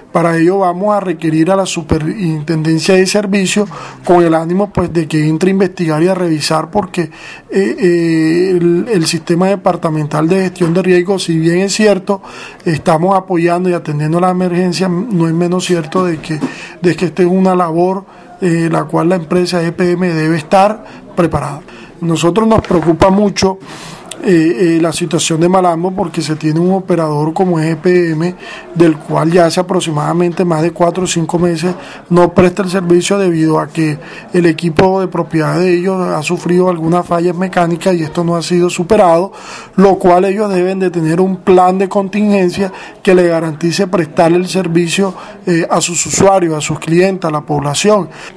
Para ello vamos a requerir a la Superintendencia de Servicios con el ánimo pues de que entre a investigar y a revisar, porque el sistema departamental de gestión de riesgos, si bien es cierto, estamos apoyando y atendiendo la emergencia, no es menos cierto de que esta es una labor la cual la empresa EPM debe estar preparada. Nosotros nos preocupa mucho la situación de Malambo, porque se tiene un operador como es EPM, del cual ya hace aproximadamente más de 4 o 5 meses no presta el servicio debido a que el equipo de propiedad de ellos ha sufrido algunas fallas mecánicas y esto no ha sido superado, lo cual ellos deben de tener un plan de contingencia que le garantice prestarle el servicio a sus usuarios, a sus clientes, a la población.